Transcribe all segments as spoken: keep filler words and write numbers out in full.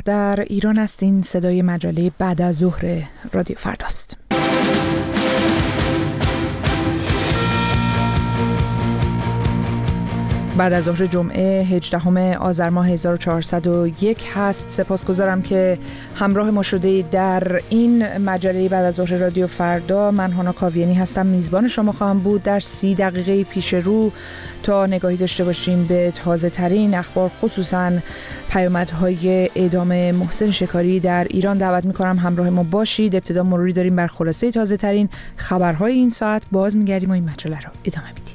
در ایران هستین. صدای مجله بعد از ظهر رادیو فرداست. بعد از ظهر جمعه هجدهم آذر ماه هزار و چهارصد و یک هست. سپاسگزارم که همراه ما شده در این مجله بعد از ظهر رادیو فردا. من هانا کاویانی هستم، میزبان شما خواهم بود. در سی دقیقه پیش رو تا نگاهی داشته باشیم به تازه ترین اخبار، خصوصا پیامدهای اعدام محسن شکاری در ایران. دعوت میکنم همراه ما باشید. ابتدا مروری داریم بر خلاصه تازه ترین خبرهای این ساعت، باز میگردیم و این مجله رو ادامه میدیم.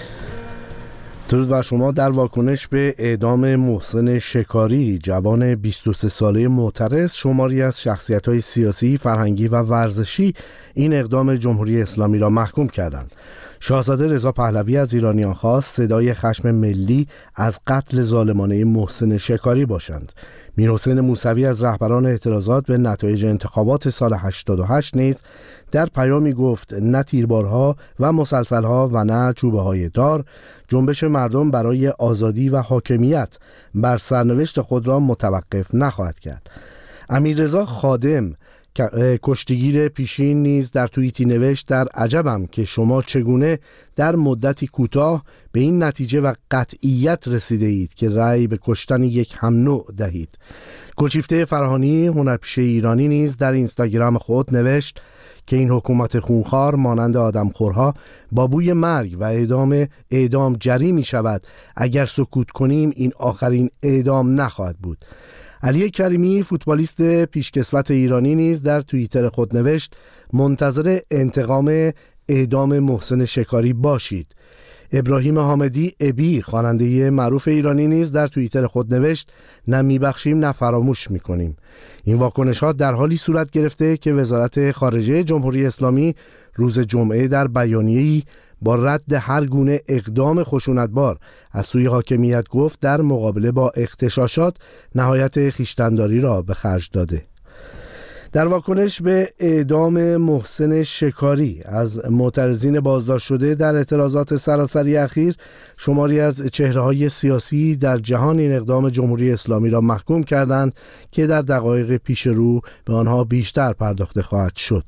درود بر شما. در واکنش به اعدام محسن شکاری، جوان بیست و سه ساله معترض، شماری از شخصیت‌های سیاسی، فرهنگی و ورزشی این اقدام جمهوری اسلامی را محکوم کردند. شاهزاده رضا پهلوی از ایرانیان خواست صدای خشم ملی از قتل ظالمانه محسن شکاری باشند. میرحسین موسوی از رهبران اعتراضات به نتایج انتخابات سال هشتاد و هشت نیز در پیامی گفت: نه تیربارها و مسلسلها و نه چوبه های دار، جنبش مردم برای آزادی و حاکمیت بر سرنوشت خود را متوقف نخواهد کرد. امیررضا خادم کشتیگیر پیشین نیز در توییتی نوشت: در عجبم که شما چگونه در مدتی کوتاه به این نتیجه و قطعیت رسیده اید که رأی به کشتن یک هم نوع دهید. گلشیفته فرهانی، هنرپیشه ایرانی، نیز در اینستاگرام خود نوشت که این حکومت خونخوار مانند آدمخورها با بوی مرگ و اعدام اعدام جری می شود. اگر سکوت کنیم این آخرین اعدام نخواهد بود. علی کریمی، فوتبالیست پیشکسوت ایرانی، نیز در توییتر خود نوشت: منتظر انتقام اعدام محسن شکاری باشید. ابراهیم حامدی ابی، خواننده معروف ایرانی، نیز در توییتر خود نوشت: نه میبخشیم نه فراموش میکنیم. این واکنشات در حالی صورت گرفته که وزارت خارجه جمهوری اسلامی روز جمعه در بیانیه‌ای با رد هر گونه اقدام خشونتبار از سوی حاکمیت گفت در مقابله با اغتشاشات نهایت خویشتن‌داری را به خرج داده. در واکنش به اعدام محسن شکاری از معترضین بازداشت شده در اعتراضات سراسری اخیر، شماری از چهره‌های سیاسی در جهان این اقدام جمهوری اسلامی را محکوم کردند که در دقایق پیش رو به آنها بیشتر پرداخته خواهد شد.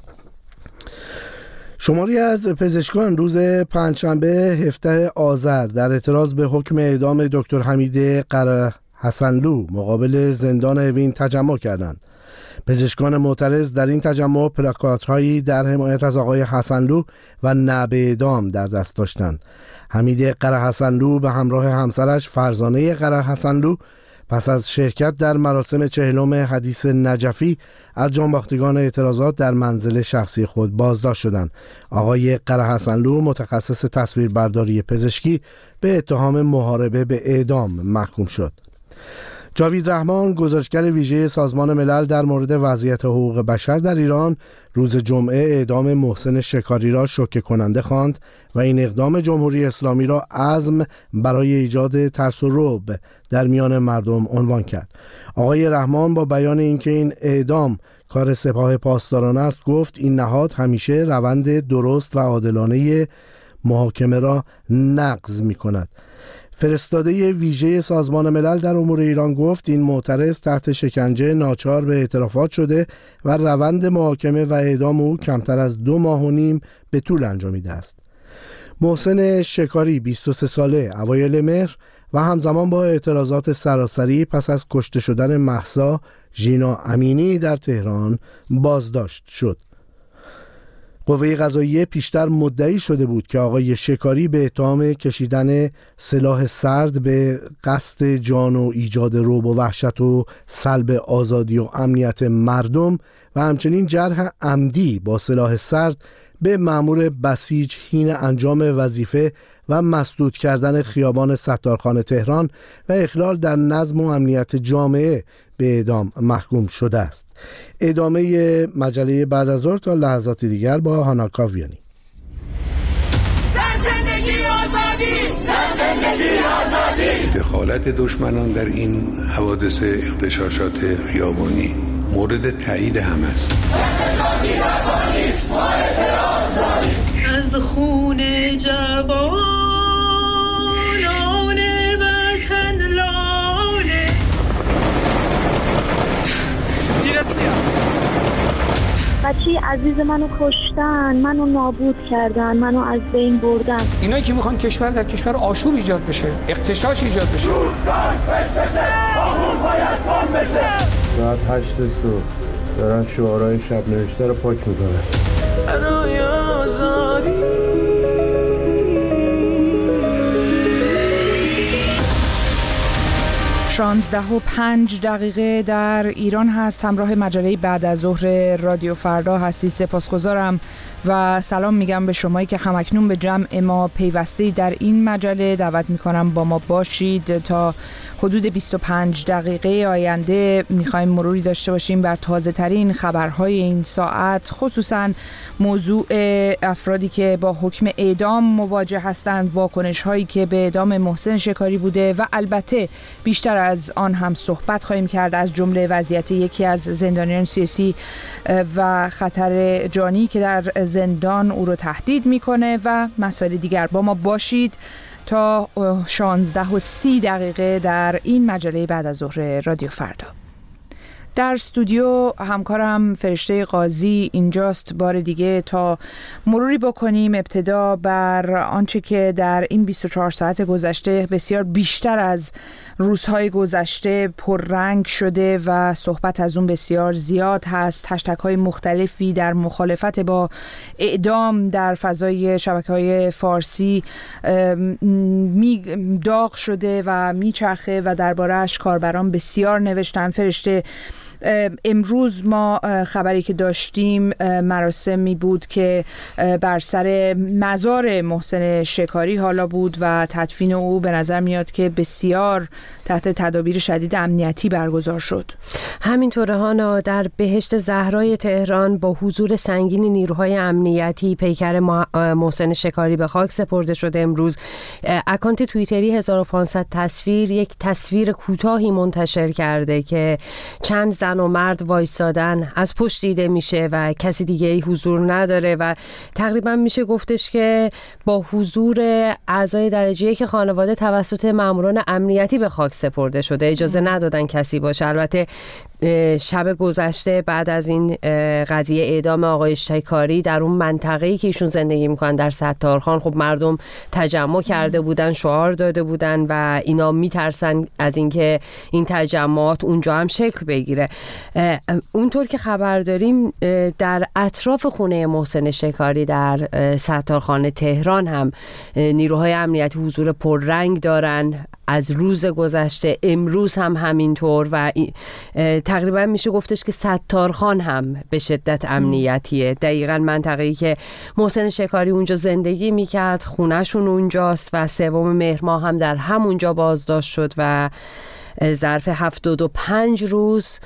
شماری از پزشکان روز پنجشنبه هفدهم آذر در اعتراض به حکم اعدام دکتر حمید قرهحسنلو مقابل زندان اوین تجمع کردند. پزشکان معترض در این تجمع پلاکات‌هایی در حمایت از آقای حسنلو و نه به اعدام در دست داشتند. حمید قرهحسنلو به همراه همسرش فرزانه قرهحسنلو پس از شرکت در مراسم چهلم حدیث نجفی از جانباختگان اعتراضات در منزل شخصی خود بازداشت شدند. آقای قرهحسنلو، متخصص تصویربرداری پزشکی، به اتهام محاربه به اعدام محکوم شد. جاوید رحمان، گزارشگر ویژه سازمان ملل در مورد وضعیت حقوق بشر در ایران، روز جمعه اعدام محسن شکاری را شوکه کننده خواند و این اقدام جمهوری اسلامی را عزم برای ایجاد ترس و رعب در میان مردم عنوان کرد. آقای رحمان با بیان اینکه این اعدام کار سپاه پاسداران است گفت: این نهاد همیشه روند درست و عادلانه محاکمه را نقض می کند. فرستاده ویژه سازمان ملل در امور ایران گفت: این معترض تحت شکنجه ناچار به اعترافات شده و روند محاکمه و اعدام او کمتر از دو ماه و نیم به طول انجامیده است. محسن شکاری، بیست و سه ساله، اوایل مهر و همزمان با اعتراضات سراسری پس از کشته شدن مهسا ژینا امینی در تهران بازداشت شد. قوه قضاییه پیشتر مدعی شده بود که آقای شکاری به اتهام کشیدن سلاح سرد به قصد جان و ایجاد رعب و وحشت و سلب آزادی و امنیت مردم و همچنین جرح عمدی با سلاح سرد به مأمور بسیج حین انجام وظیفه و مسدود کردن خیابان ستارخان تهران و اخلال در نظم و امنیت جامعه به اعدام محکوم شده است. ادامه مجله بعد از ظهر تا لحظات دیگر با هانا کاویانی. زندگی آزادی، زندگی آزادی. دخالت دشمنان در این حوادث اغتشاشات خیابانی مورد تایید همه است. اغتشاشی نکنید، ما اعتراض داریم. از خون جوانان وطن لاله بچه عزیز منو کشتن، منو نابود کردن، منو از بین بردن. اینایی که میخوان کشور در کشور آشوب ایجاد بشه، اغتشاش ایجاد بشه. ساعت هشت صبح دارن شعارهای شب نوشته رو پاک میکنن. برای آزادی شانزده و پنج دقیقه در ایران هست. همراه مجله بعد از ظهر رادیو فردا هستید. سپاسگزارم و سلام میگم به شمایی که همکنون به جمع ما پیوسته در این مجله. دعوت میکنم با ما باشید تا حدود بیست و پنج دقیقه آینده. میخوایم مروری داشته باشیم بر تازه ترین خبرهای این ساعت، خصوصا موضوع افرادی که با حکم اعدام مواجه هستند، واکنش هایی که به اعدام محسن شکاری بوده و البته بیشتر از آن هم صحبت خواهیم کرد، از جمله وضعیت یکی از زندانیان سیاسی و خطر جانی که در زندان او رو تهدید میکنه و مسائل دیگر. با ما باشید تا شانزده و سی دقیقه در این مجله بعد از ظهر رادیو فردا. در استودیو همکارم فرشته قاضی اینجاست بار دیگه تا مروری بکنیم ابتدا بر آنچه که در این بیست و چهار ساعت گذشته بسیار بیشتر از روزهای گذشته پررنگ شده و صحبت از اون بسیار زیاد هست. هشتگ های مختلفی در مخالفت با اعدام در فضای شبکه‌های فارسی می داغ شده و میچرخه و درباره‌اش کاربران بسیار نوشتن. فرشته، امروز ما خبری که داشتیم مراسمی بود که بر سر مزار محسن شکاری حالا بود و تدفین او به نظر میاد که بسیار تحت تدابیر شدید امنیتی برگزار شد. همینطوره هانا، در بهشت زهرای تهران با حضور سنگین نیروهای امنیتی پیکر محسن شکاری به خاک سپرده شده. امروز اکانت توییتری هزار و پانصد تصویر یک تصویر کوتاهی منتشر کرده که چند زن و مرد وایسادن، از پشت دیده میشه و کسی دیگه ای حضور نداره و تقریبا میشه گفتش که با حضور اعضای درجه یک خانواده توسط ماموران امنیتی به خاک سپرده شده. اجازه ندادن کسی باشه. البته شب گذشته بعد از این قضیه اعدام آقای شکاری در اون منطقه‌ای که ایشون زندگی میکنن در ستارخان، خب مردم تجمع کرده بودن، شعار داده بودن و اینا میترسن از اینکه این تجمعات اونجا هم شکل بگیره. اونطور که خبر داریم در اطراف خونه محسن شکاری در ستارخان تهران هم نیروهای امنیتی حضور پررنگ دارن. از روز گذشته امروز هم همینطور و تقریبا میشه گفتش که ستارخان هم به شدت امنیتیه. دقیقاً منطقه‌ای که محسن شکاری اونجا زندگی میکرد، خونهشون اونجاست و سوم مهر ماه هم در همونجا بازداشت شد و ظرف هفتاد و پنج روز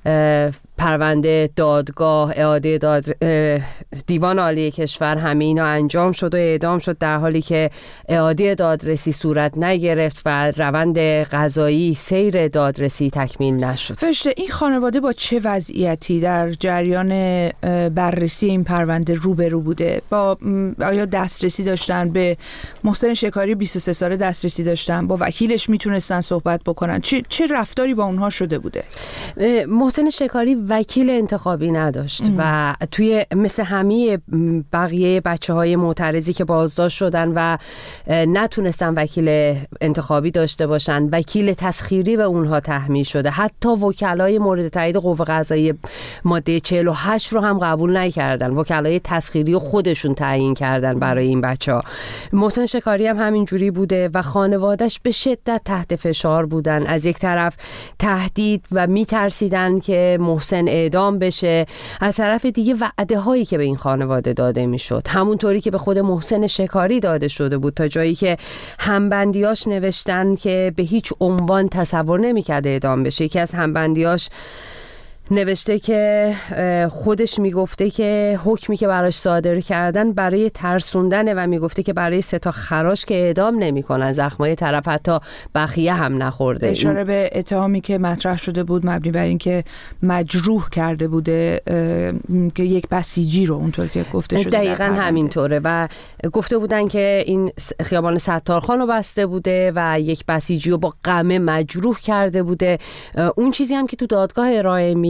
پرونده دادگاه، اعاده داد دیوان عالی کشور، همه اینا انجام شد و اعدام شد، در حالی که اعاده دادرسی صورت نگرفت و روند قضایی سیر دادرسی تکمیل نشد. فرشته، این خانواده با چه وضعیتی در جریان بررسی این پرونده روبرو بوده؟ با آیا دسترسی داشتن به محسن شکاری بیست و سه ساله؟ دسترسی داشتن؟ با وکیلش میتونستن صحبت بکنن؟ چه چه رفتاری با اونها شده بوده؟ محسن شکاری وکیل انتخابی نداشت ام. و توی مثل همه بقیه بچه های معترضی که بازداشت شدن و نتونستن وکیل انتخابی داشته باشن، وکیل تسخیری به اونها تحمیل شده. حتی وکلای مورد تایید قوه قضاییه ماده چهل و هشت رو هم قبول نکردن. وکلای تسخیری خودشون تعیین کردن برای این بچه ها. محسن شکاری هم همینجوری بوده و خانوادهش به شدت تحت فشار بودن. از یک طرف تهدید و میترسیدن که محسن اعدام بشه، از طرف دیگه وعده هایی که به این خانواده داده میشد همونطوری که به خود محسن شکاری داده شده بود، تا جایی که همبندیاش نوشتن که به هیچ عنوان تصور نمیکرده اعدام بشه. یکی از همبندیاش نوشته که خودش میگفته که حکمی که براش صادر کردن برای ترسوندنه و میگفته که برای سه تا خراش که اعدام نمیکنن، زخمای طرف حتی بخیه هم نخورده. اشاره به اتهامی که مطرح شده بود مبنی بر این که مجروح کرده بوده که یک بسیجی رو، اونطور که گفته شده دقیقاً همینطوره و گفته بودن که این خیابان ستارخان رو بسته بوده و یک بسیجی رو با قمه مجروح کرده بوده. اون چیزی هم که تو دادگاه ارائه می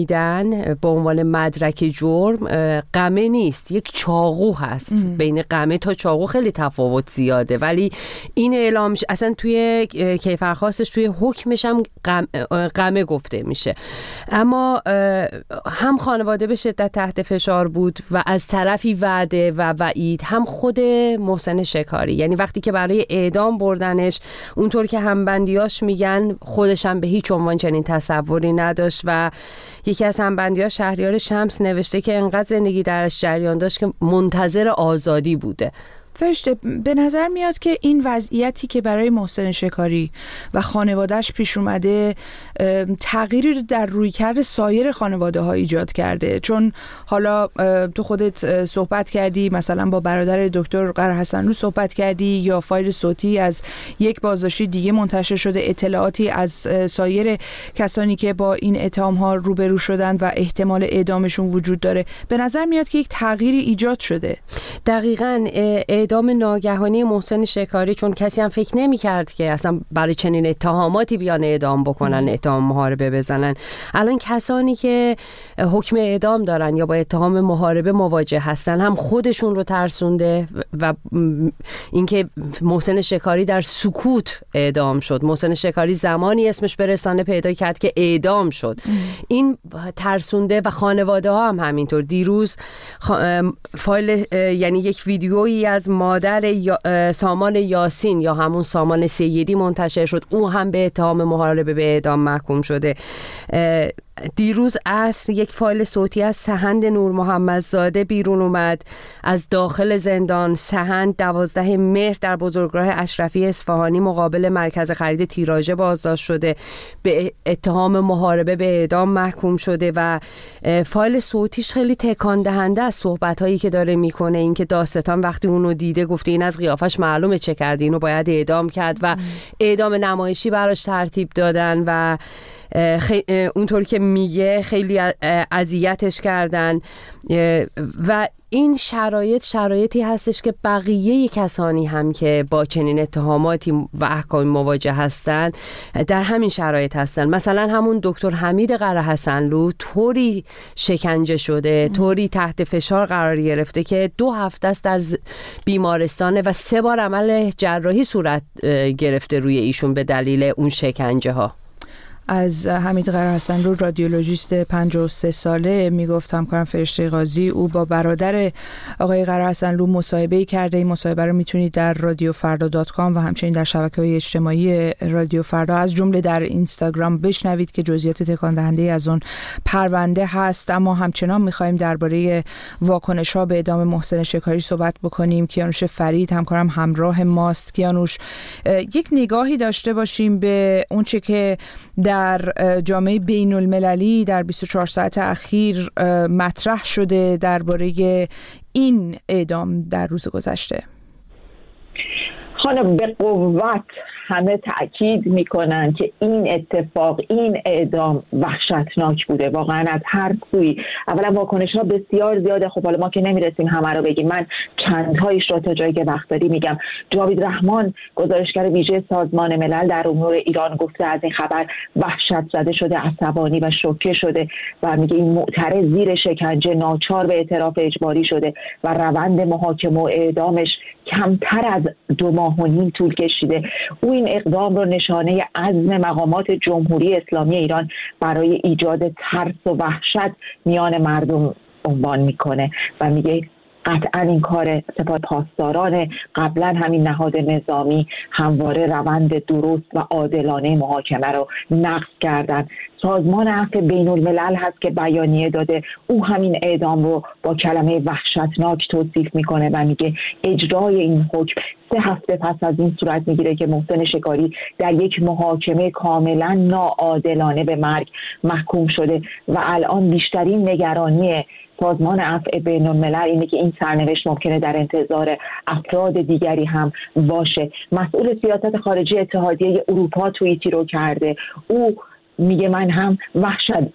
میدن به عنوان مدرک جرم قمه نیست، یک چاقو هست. ام. بین قمه تا چاقو خیلی تفاوت زیاده، ولی این اعلام اصلا توی کیفرخواستش توی حکمش هم قمه گفته میشه. اما هم خانواده به شدت تحت فشار بود و از طرفی وعده و وعید، هم خود محسن شکاری. یعنی وقتی که برای اعدام بردنش، اونطور که همبندیاش میگن، خودش هم به هیچ عنوان چنین تصوری نداشت و یکی از همبندی‌ها شهریار شمس نوشته که انقدر زندگی درش جریان داشت که منتظر آزادی بوده. فرشته، به نظر میاد که این وضعیتی که برای محسن شکاری و خانوادهش پیش اومده تغییری در رویکرد سایر خانواده ها ایجاد کرده. چون حالا تو خودت صحبت کردی، مثلا با برادر دکتر قره حسنلو صحبت کردی، یا فایل صوتی از یک بازداشتی دیگه منتشر شده، اطلاعاتی از سایر کسانی که با این اتهام ها روبرو شدن و احتمال اعدامشون وجود داره. به نظر میاد که یک تغییری ایجاد شده. دقیقاً اعدام ناگهانی محسن شکاری، چون کسی هم فکر نمی کرد که اصلا برای چنین اتهاماتی بیان اعدام بکنن، اتهام محاربه بزنن. الان کسانی که حکم اعدام دارن یا با اتهام محاربه مواجه هستن هم خودشون رو ترسونده و اینکه محسن شکاری در سکوت اعدام شد. محسن شکاری زمانی اسمش به رسانه پیدا کرد که اعدام شد. این ترسونده و خانواده ها هم همینطور. دیروز فایل یعنی یک ویدیویی از مادر یا سامان یاسین یا همون سامان سیدی منتشر شد. او هم به اتهام محاربه به اعدام محکوم شده. دیروز عصر یک فایل صوتی از سحند نور محمدزاده بیرون اومد از داخل زندان. سحند دوازده مهر در بزرگراه اشرفی اصفهانی مقابل مرکز خرید تیراژه بازداشت شده، به اتهام محاربه به اعدام محکوم شده و فایل صوتیش خیلی تکان دهنده از صحبت‌هایی که داره میکنه. اینکه داستان وقتی اونو دیده گفته این از قیافش معلومه چه کرد، اینو باید اعدام کرد و اعدام نمایشی براش ترتیب دادن و خی... اونطور که میگه خیلی اذیتش کردن و این شرایط شرایطی هستش که بقیه کسانی هم که با چنین اتهاماتی و احکام مواجه هستند در همین شرایط هستند. مثلا همون دکتر حمید قره حسنلو طوری شکنجه شده، طوری تحت فشار قرار گرفته که دو هفته است در بیمارستانه و سه بار عمل جراحی صورت گرفته روی ایشون به دلیل اون شکنجه ها. از حمید قره حسنلو، رادیولوژیست پنجاه و سه ساله، میگفت همکارم فرشته قاضی او با برادر آقای قره حسنلو مصاحبه کرده. این مصاحبه رو میتونید در رادیو فردا دات کام و همچنین در شبکه‌های اجتماعی رادیو فردا از جمله در اینستاگرام بشنوید که جزئیات تکان دهنده از اون پرونده هست. اما همچنان می‌خوایم درباره واکنش‌ها به اعدام محسن شکاری صحبت بکنیم. کیانوش فرید همکارم همراه ماست. کیانوش، یک نگاهی داشته باشیم به اون چه که در جامعه بین المللی در بیست و چهار ساعت اخیر مطرح شده درباره این اعدام در روز گذشته. خانم، به قوت همه تأکید میکنن که این اتفاق، این اعدام وحشتناک بوده واقعا از هر سوی. اولا واکنش ها بسیار زیاده. خب حالا ما که نمیرسیم همه رو بگیم، من چندهایش رو تا جایی که وقت داری میگم. جاوید رحمان، گزارشگر ویژه سازمان ملل در امور ایران، گفته از این خبر وحشت زده شده، عصبانی و شوکه شده و میگه این معترض زیر شکنجه ناچار به اعتراف اجباری شده و روند محاکمه و اعدامش کمتر از دو ماه و نیم طول کشیده. او این اقدام رو نشانه عزم مقامات جمهوری اسلامی ایران برای ایجاد ترس و وحشت میان مردم عنوان میکنه و میگه قطعا این کار سپاه پاسداران قبلا همین نهاد نظامی همواره روند درست و عادلانه محاکمه رو نقض کردن. سازمان عفو بین الملل هست که بیانیه داده، او همین اعدام رو با کلمه وحشتناک توصیف میکنه و میگه اجرای این حکم سه هفته پس از این صورت میگیره که محسن شکاری در یک محاکمه کاملا ناعادلانه به مرگ محکوم شده و الان بیشترین نگرانی سازمان عفو بین الملل اینه که این سرنوشت ممکنه در انتظار افراد دیگری هم باشه. مسئول سیاست خارجی اتحادیه اروپا توییتی رو کرده. او میگه من هم وحشت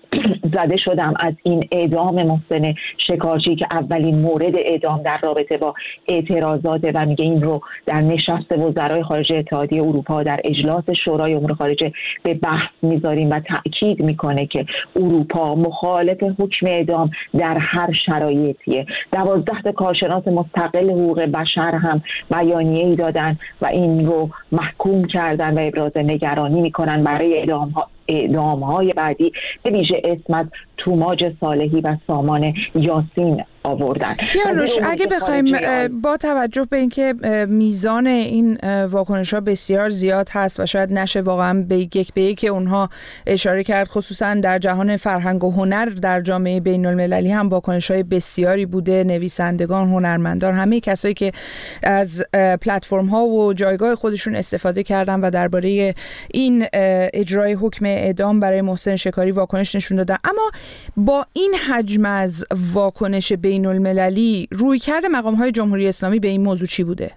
زده شدم از این اعدام محسن شکارچی که اولین مورد اعدام در رابطه با اعتراضات و میگه این رو در نشست وزرای خارجه اتحادیه اروپا در اجلاس شورای امور خارجه به بحث میذاریم و تأکید میکنه که اروپا مخالف حکم اعدام در هر شرایطیه. دوازده تا کارشناس مستقل حقوق بشر هم بیانیه‌ای دادن و این رو محکوم کردن و ابراز نگرانی میکنن برای اعدام ها اعدام های بعدی، به ویژه اسم از توماج صالحی و سامان یاسین آوردن. کیانوش، اگه بخوایم با توجه به اینکه میزان این واکنش ها بسیار زیاد هست و شاید نشه واقعا به یک به یک اونها اشاره کرد، خصوصا در جهان فرهنگ و هنر در جامعه بین المللی هم واکنش های بسیاری بوده، نویسندگان، هنرمندان، همه کسایی که از پلتفرم ها و جایگاه خودشون استفاده کردن و درباره این اجرای حکم اعدام برای محسن شکاری واکنش نشون دادن. اما با این حجم از واکنش بین المللی، رویکرد مقام‌های جمهوری اسلامی به این موضوع چی بوده؟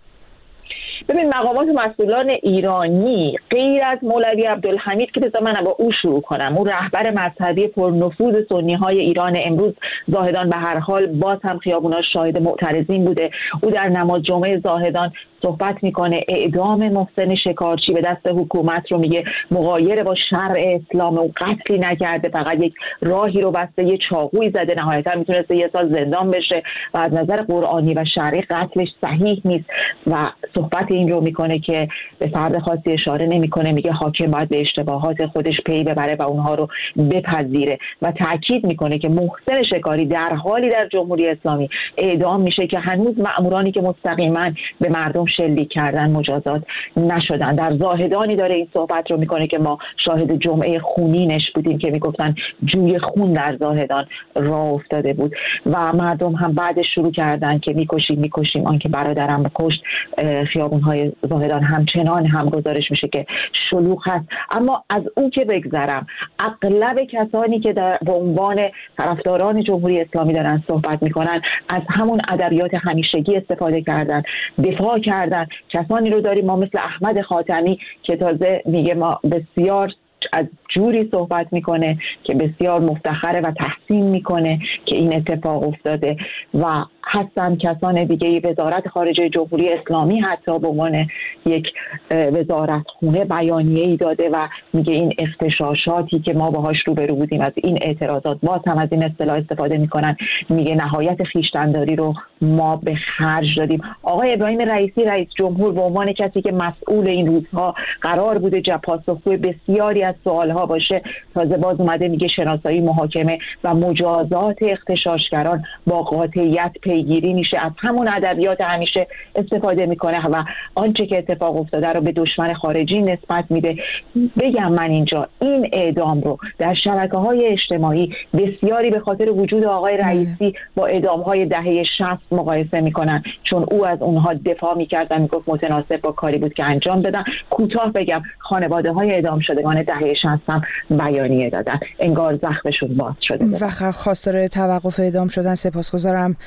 ببین، مقامات مسئولان ایرانی غیر از مولوی عبدالحمید که بذار من با او شروع کنم، اون رهبر مذهبی پرنفوذ سنی‌های ایران، امروز زاهدان به هر حال باز هم خیابونا شاهد معترضین بوده. او در نماز جمعه زاهدان صحبت میکنه اعدام محسن شکارچی به دست حکومت رو میگه مغایر با شرع اسلام، و قتلی نکرده، فقط یک راهی رو بسته، یه چاقویی زده، نهایتا میتونسته یه سال زندان بشه و از نظر قرآنی و شرعی قتلش صحیح نیست. و صحبت این رو میکنه که به فرد خاصی اشاره نمیکنه، میگه حاکم باید به اشتباهات خودش پی ببره و اونها رو بپذیره و تاکید میکنه که محسن شکاری در حالی در جمهوری اسلامی اعدام میشه که هنوز مأمورانی که مستقیما به مردم شلیک کردن مجازات نشدن. در زاهدانی داره این صحبت رو میکنه که ما شاهد جمعه خونینش بودیم که میگفتن جوی خون در زاهدان راه افتاده بود و مردم هم بعدش شروع کردن که میکشیم میکشیم آن که برادرم کشت. خیابون‌های زاهدان همچنان هم گزارش میشه که شلوغ هست. اما از اون که بگذرم، اغلب کسانی که در به عنوان طرفداران جمهوری اسلامی دارن صحبت میکنن از همون ادبیات همیشگی استفاده کردن، دفاع کردن. کسانی رو داریم ما مثل احمد خاتمی که تازه میگه ما بسیار از جوری صحبت میکنه که بسیار مفتخره و تحسین میکنه که این اتفاق افتاده و هستن کسان دیگه. وزارت خارجه جمهوری اسلامی حتی به عنوان یک وزارت خونه بیانیه‌ای داده و میگه این اغتشاشاتی که ما باهاش روبرو بودیم، از این اعتراضات، باز هم از این اصطلاح استفاده میکنن، میگه نهایت خویشتن‌داری رو ما به خرج دادیم. آقای ابراهیم رئیسی رئیس جمهور به عنوان کسی که مسئول این روزها قرار بوده پاسخگوی بسیاری از سوالها باشه، تازه باز اومده میگه شناسایی، محاکمه و مجازات اغتشاشگران با قاطعیت پیگیری میشه. از همون ادبیات همیشه استفاده میکنه و آنچه که اتفاق افتاده رو به دشمن خارجی نسبت میده. بگم من اینجا این اعدام رو در شبکه‌های اجتماعی بسیاری به خاطر وجود آقای رئیسی با اعدام‌های دهه شصت مقایسه میکنن، چون او از اونها دفاع میکرد و میگفت متناسب با کاری بود که انجام دادن. کوتاه بگم خانواده‌های اعدام شدگان دهه شصت هم بیانیه دادن، انگار زخمشون باز شده و خواستار توقف اعدام شدن. سپاسگزارم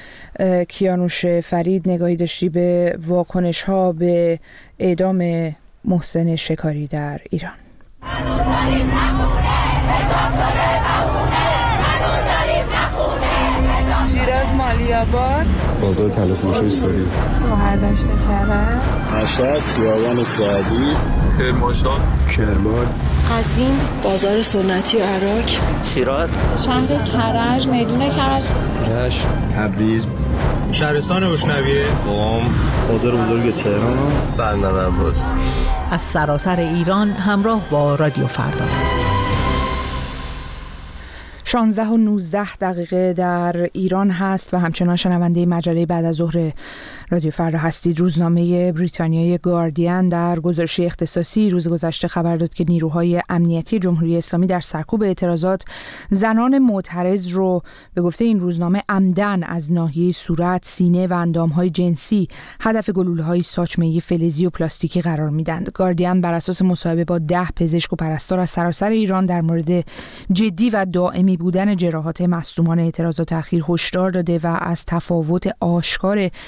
کیانوش فرید. نگاهی داشتی به واکنش ها به اعدام محسن شکاری در ایران. شیراز مالی‌آباد، بازار تلفروشی ساری، شهرداشت کرد، مشهد، خیابان سعدی، کرمانشاه، کرمان، قزوین، بازار سنتی و عراق، شیراز، شهر کرج، میدون کرج، رشت، تبریز، شهرستان بشنویه، قم، بازار بزرگ تهران، بندر عباس. از سراسر ایران همراه با رادیو فردا. شانزده و نوزده دقیقه در ایران هست و همچنان شنونده مجله بعد از ظهر رادیو فردا هستید. روزنامه بریتانیای گاردین در گزارش اختصاصی روز گذشته خبر داد که نیروهای امنیتی جمهوری اسلامی در سرکوب اعتراضات زنان معترض رو به گفته این روزنامه عمدن از ناحیه صورت، سینه و اندامهای جنسی هدف گلوله‌های ساچمه‌ای فلزی و پلاستیکی قرار میدند. گاردین بر اساس مصاحبه با ده پزشک و پرستار از سراسر ایران در مورد جدی و دائمی بودن جراحات مصدومان اعتراضات اخیر هشدار داده و از تفاوت آشکار نحوه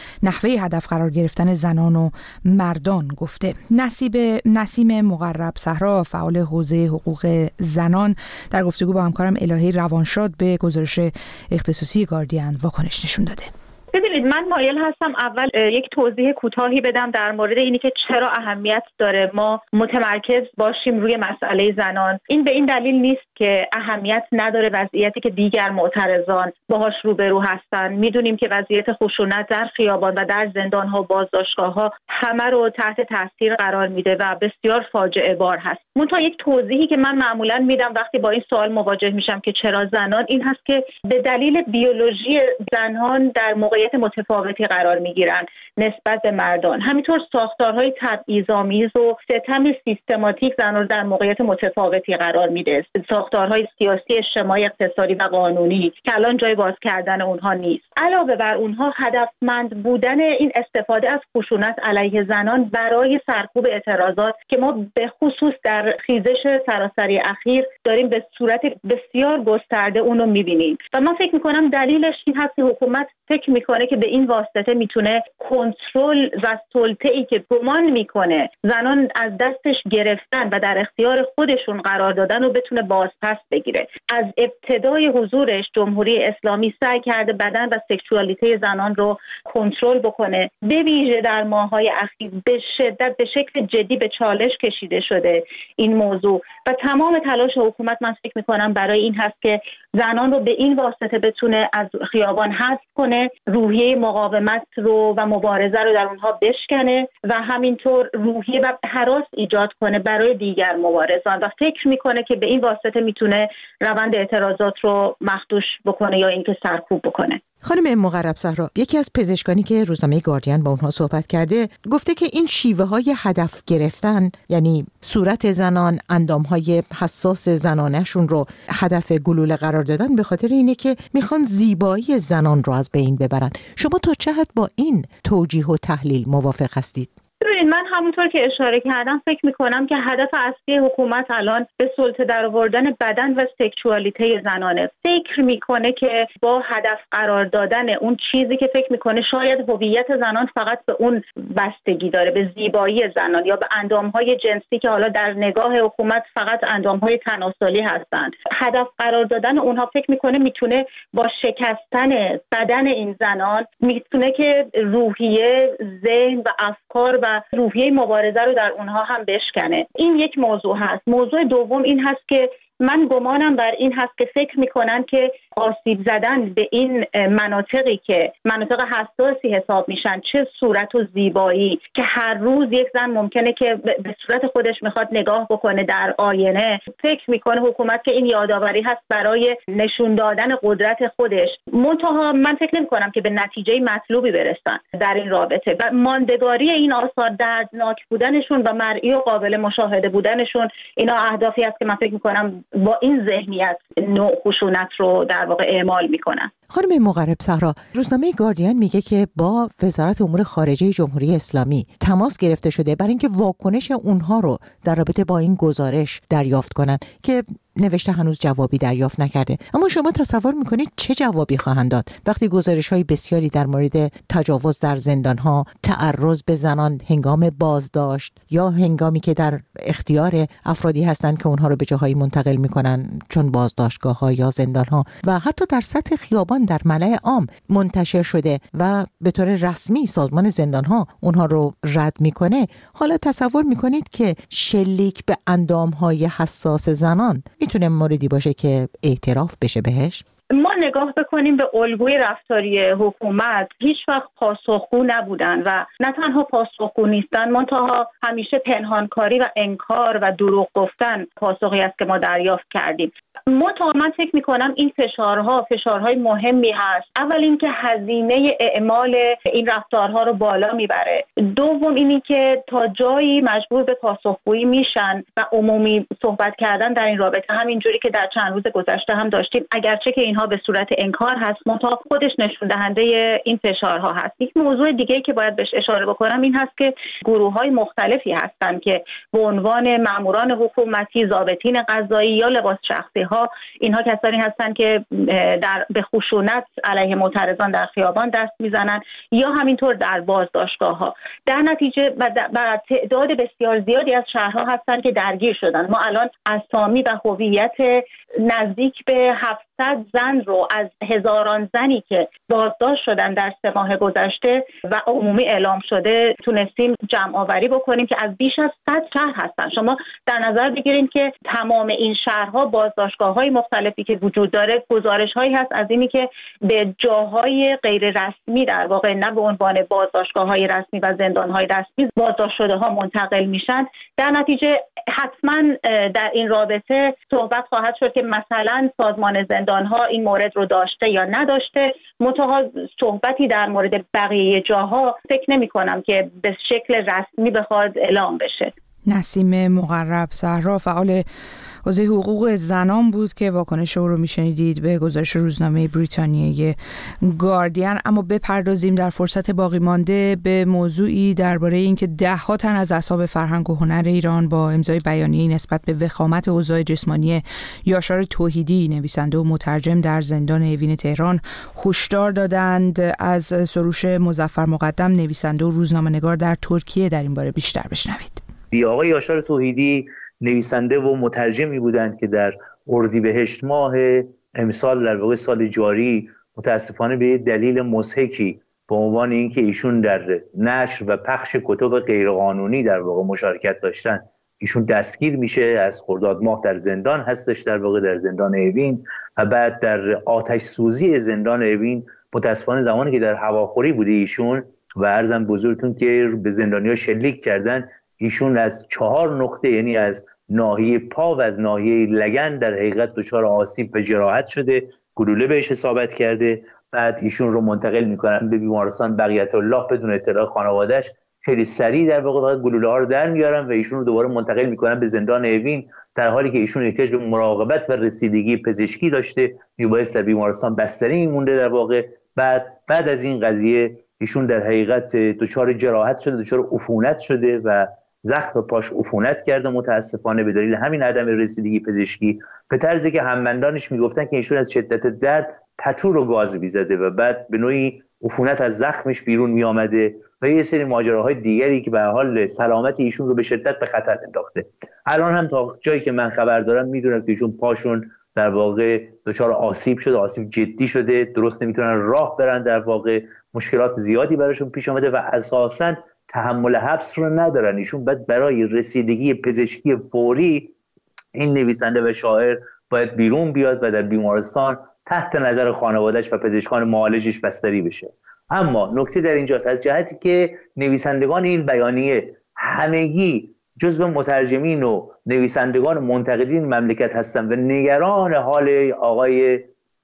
هدف قرار گرفتن زنان و مردان گفته. نصیب نسیم مقرب صحرا، فعال حوزه حقوق زنان، در گفتگو با همکارم الهی روانشاد به گزارش اختصاصی گاردین واکنش نشون داده. ببینید، من مایل هستم اول یک توضیح کوتاهی بدم در مورد اینی که چرا اهمیت داره ما متمرکز باشیم روی مسئله زنان. این به این دلیل نیست که اهمیت نداره وضعیتی که دیگر معترضان باهاش روبرو هستن. میدونیم که وضعیت خشونت در خیابان و در زندان‌ها و بازداشتگاه‌ها همه رو تحت تاثیر قرار میده و بسیار فاجعه بار هست. منتها یک توضیحی که من معمولاً میدم وقتی با این سوال مواجه میشم که چرا زنان، این هست که به دلیل بیولوژی زنان در موقع متفاوتی قرار میگیرن نسبت به مردان. همینطور ساختارهای تبعیض‌آمیز و ستم سیستماتیک زنان رو در موقعیت متفاوتی قرار میده. ساختارهای سیاسی، اجتماعی، اقتصادی و قانونی که الان جای باز کردن اونها نیست. علاوه بر اونها، هدفمند بودن این استفاده از خشونت علیه زنان برای سرکوب اعتراضات که ما به خصوص در خیزش سراسری اخیر داریم به صورت بسیار گسترده اونو میبینیم و من فکر میکنم دلیلش این هست که حکومت فکر میکنه که به این واسطه میتونه کنترل و سلطه‌ای که گمان میکنه زنان از دستش گرفتن و در اختیار خودشون قرار دادن رو بتونه بازپس بگیره. از ابتدای حضورش جمهوری اسلامی سعی کرده بدن و سکشوالیته زنان رو کنترل بکنه. به ویژه در ماه‌های اخیر به شدت به شکل جدی به چالش کشیده شده این موضوع و تمام تلاش حکومت من فکر میکنم برای این هست که زنان رو به این واسطه بتونه از خیابان حذف کنه، روحیه مقاومت رو و مبارزه رو در اونها بشکنه و همینطور روحیه و هراس ایجاد کنه برای دیگر مبارزان و فکر میکنه که به این واسطه میتونه روند اعتراضات رو مخدوش بکنه یا اینکه سرکوب بکنه. خانم مقرب صحرا، یکی از پزشکانی که روزنامه گاردین با اونها صحبت کرده گفته که این شیوه های هدف گرفتن، یعنی صورت زنان، اندامهای حساس زنانشون رو هدف گلوله قرار دادن، به خاطر اینه که میخوان زیبایی زنان رو از بین ببرن. شما تا چه حد با این توجیه و تحلیل موافق هستید؟ ببینید، من همونطور که اشاره کردم فکر میکنم که هدف اصلی حکومت الان به سلطه در آوردن بدن و سکشوالیته زنانه. فکر میکنه که با هدف قرار دادن اون چیزی که فکر میکنه شاید هویت زنان فقط به اون بستگی داره، به زیبایی زنان یا به اندامهای جنسی که حالا در نگاه حکومت فقط اندامهای تناسلی هستند، هدف قرار دادن اونها فکر میکنه میتونه با شکستن بدن این زنان میتونه که روحیه، ذهن و افکار و روحیه مبارزه رو در اونها هم بشکنه. این یک موضوع هست. موضوع دوم این هست که من گمانم بر این هست که فکر میکنن که آسیب زدن به این مناطقی که مناطق حساسی حساب میشن، چه صورت و زیبایی که هر روز یک زن ممکنه که به صورت خودش میخواد نگاه بکنه در آینه، فکر میکنه حکومت که این یادآوری هست برای نشون دادن قدرت خودش. منتها من فکر نمیکنم که به نتیجه مطلوبی برسن در این رابطه و ماندگاری این آثار، دردناک بودنشون و مرئی و قابل مشاهده بودنشون، اینا اهدافی است که من فکر میکنم با این ذهنیت نوع خشونت رو در واقع اعمال میکنن. خانم مقرب صحرا، روزنامه گاردین میگه که با وزارت امور خارجه جمهوری اسلامی تماس گرفته شده برای اینکه واکنش اونها رو در رابطه با این گزارش دریافت کنن که نوشته هنوز جوابی دریافت نکرده. اما شما تصور میکنید چه جوابی خواهند داد وقتی گزارش‌های بسیاری در مورد تجاوز در زندان‌ها، تعرض به زنان هنگام بازداشت یا هنگامی که در اختیار افرادی هستند که اونها رو به جاهایی منتقل میکنن چون بازداشتگاه‌ها یا زندان‌ها و حتی در سطح خیابان در ملأ عام منتشر شده و به طور رسمی سازمان زندان‌ها اونها رو رد میکنه، حالا تصور میکنید که شلیک به اندام‌های حساس زنان میتونه موردی باشه که اعتراف بشه بهش؟ ما نگاه بکنیم به الگوی رفتاری حکومت، هیچ وقت پاسخگو نبودن و نه تنها پاسخگو نیستن، منتها همیشه پنهانکاری و انکار و دروغ گفتن پاسخی است که ما دریافت کردیم. منتها من فکر میکنم این فشارها فشارهای مهمی هست. اول اینکه هزینه اعمال این رفتارها رو بالا میبره. دوم اینی که تا جایی مجبور به پاسخگویی میشن و عمومی صحبت کردن در این رابطه، همینجوری که در چند روز گذشته هم داشتیم، اگرچه که اینها اینها به صورت انکار هست، منتها خودش نشون دهنده این فشارها هست. یک موضوع دیگه که باید بهش اشاره بکنم این هست که گروه‌های مختلفی هستن که به عنوان ماموران حکومتی، ضابطین قضایی یا لباس شخصی‌ها، اینها کسانی هستن که در به خشونت علیه معترضان در خیابان دست میزنن یا همینطور در بازداشتگاه‌ها. در نتیجه بر تعداد بسیار زیادی از شهرها هستن که درگیر شدن. ما الان اسامی و هویت نزدیک به هفتصد زن رو از هزاران زنی که بازداشت شدن در سه ماه گذشته و عمومی اعلام شده تونستیم جمع آوری بکنیم که از بیش از صد شهر هستن. شما در نظر بگیرید که تمام این شهرها بازداشتگاه‌های مختلفی که وجود داره، گزارش‌هایی هست از اینی که به جاهای غیر رسمی، در واقع نه به عنوان بازداشتگاه‌های رسمی و زندان‌های رسمی، بازداشت شده‌ها منتقل میشن. در نتیجه حتما در این رابطه صحبت خواهد شد که مثلا سازمان زندان‌ها این مورد رو داشته یا نداشته. منتها صحبتی در مورد بقیه جاها فکر نمی‌کنم که به شکل رسمی بخواد اعلام بشه. نسیم مقرب صحرا، فعال حوزه حقوق زنان بود که واکنش او رو میشنیدید به گزارش روزنامه بریتانیایی گاردین. اما بپردازیم در فرصت باقی مانده به موضوعی درباره اینکه ده ها تن از اصحاب فرهنگ و هنر ایران با امضای بیانیه‌ای نسبت به وخامت اوضاع جسمانی یاشار توحیدی، نویسنده و مترجم در زندان اوین تهران، هشدار دادند. از سروش مظفر مقدم، نویسنده و روزنامه‌نگار در ترکیه، در این باره بیشتر بشنوید. آقای یاشار توحیدی نویسنده و مترجمی بودند که در اردیبهشت ماه امسال، در واقع سال جاری، متاسفانه به دلیل مضحکی به عنوان اینکه ایشون در نشر و پخش کتب غیرقانونی در واقع مشارکت داشتن، ایشون دستگیر میشه. از خرداد ماه در زندان هستش، در واقع در زندان اوین، و بعد در آتش سوزی زندان اوین متاسفانه زمانی که در هواخوری بوده ایشون و عرضم بزرگتون که به زندانی‌ها شلیک کردن، ایشون از چهار نقطه، یعنی از ناحیه پا و از ناحیه لگن، در حقیقت دچار آسیب و جراحت شده، گلوله بهش اصابت کرده. بعد ایشون رو منتقل میکنن به بیمارستان بقیت الله بدون اطلاع خانواده‌اش. خیلی سریع در واقع گلوله ها رو در میارن و ایشون رو دوباره منتقل میکنن به زندان اوین، در حالی که ایشون احتیاج به مراقبت و رسیدگی پزشکی داشته، میبایست در بیمارستان بستری میمونده در واقع. بعد بعد از این قضیه ایشون در حقیقت دچار جراحت شده، دچار عفونت شده و زخم پاش عفونت کرده متاسفانه به دلیل همین عدم رسیدگی پزشکی، به طرزی که همبندانش میگفتن که ایشون از شدت درد پتو رو گاز میزده و بعد به نوعی عفونت از زخمش بیرون میامده و یه سری ماجراهای دیگری که به حال سلامت ایشون رو به شدت به خطر انداخته. الان هم تا جایی که من خبر دارم میدونم که ایشون پاشون در واقع دچار آسیب شده، آسیب جدی شده، درست نمیتونن راه برن، در واقع مشکلات زیادی براشون پیش آمده و اساساً تحمل حبس رو ندارن. ایشون باید برای رسیدگی پزشکی فوری، این نویسنده و شاعر باید بیرون بیاد و در بیمارستان تحت نظر خانواده‌اش و پزشکان معالجش بستری بشه. اما نکته در اینجاست، از جهتی که نویسندگان این بیانیه همگی جزو مترجمین و نویسندگان منتقدین مملکت هستن و نگران حال آقای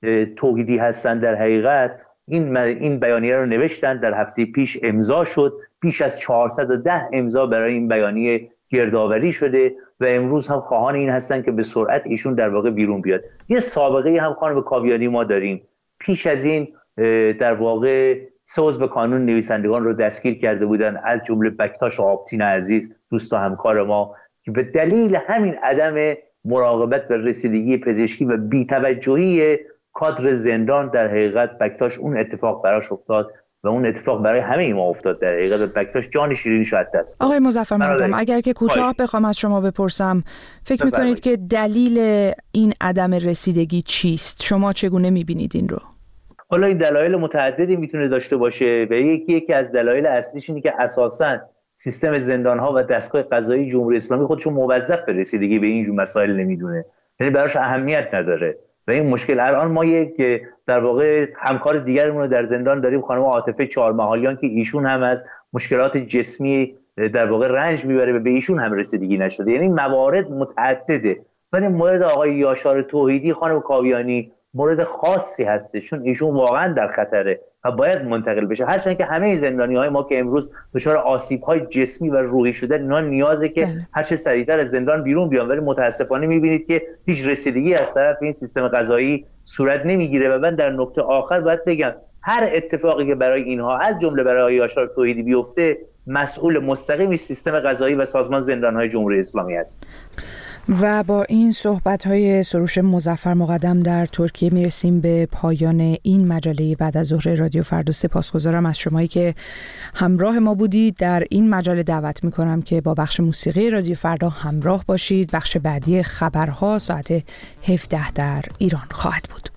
توحیدی هستن، در حقیقت این این بیانیه رو نوشتن. در هفته پیش امضا شد، بیش از چهارصد و ده امضا برای این بیانیه گردآوری شده و امروز هم خواهان این هستن که به سرعت ایشون در واقع بیرون بیاد. یه سابقه هم خانم کاویانی ما داریم، پیش از این در واقع سه عضو کانون نویسندگان رو دستگیر کرده بودن، از جمله بکتاش آبتین عزیز، دوست و همکار ما، که به دلیل همین عدم مراقبت و رسیدگی پزشکی و بی‌توجهی کادر زندان، در حقیقت بکتاش اون اتفاق براش افتاد و اون اتفاق برای همه ما افتاد. در حقیقت بکتاش جان شیرینش از دست داد. آقای مظفر مقدم، اگر که کوتاه بخوام از شما بپرسم، فکر میکنید که دلیل این عدم رسیدگی چیست؟ شما چگونه میبینید این رو؟ حالا این دلایل متعددی میتونه داشته باشه و یکی یکی از دلایل اصلیش اینه که اساساً سیستم زندان‌ها و دستگاه قضایی جمهوری اسلامی خودشون موظف به رسیدگی به این جور مسائل نمیدونه، یعنی براش اهمیت نداره و این مشکل. الان ما یک در واقع همکار دیگرمون رو در زندان داریم، خانم عاطفه چهارمحالیان، که ایشون هم از مشکلات جسمی در واقع رنج میبره و به ایشون هم رسیدگی نشده. یعنی موارد متعدده، ولی مورد آقای یاشار توحیدی، خانم کاویانی، مورد خاصی هست، چون ایشون واقعا در خطره و باید منتقل بشه. هرچند که همه زندانی‌های ما که امروز دچار آسیب‌های جسمی و روحی شدن، اینا نیازه که هر چه سریعتر از زندان بیرون بیان، ولی متاسفانه می‌بینید که هیچ رسیدگی از طرف این سیستم قضایی صورت نمیگیره. و من در نقطه آخر باید بگم هر اتفاقی که برای اینها از جمله برای یاشار توحیدی بیفته، مسئول مستقیمی سیستم قضایی و سازمان زندان‌های جمهوری اسلامی است. و با این صحبت‌های سروش مظفر مقدم در ترکیه میرسیم به پایان این مجله بعد از ظهر رادیو فردا. سپاسگزارم از شمایی که همراه ما بودید. در این مجله دعوت میکنم که با بخش موسیقی رادیو فردا همراه باشید. بخش بعدی خبرها ساعت هفده در ایران خواهد بود.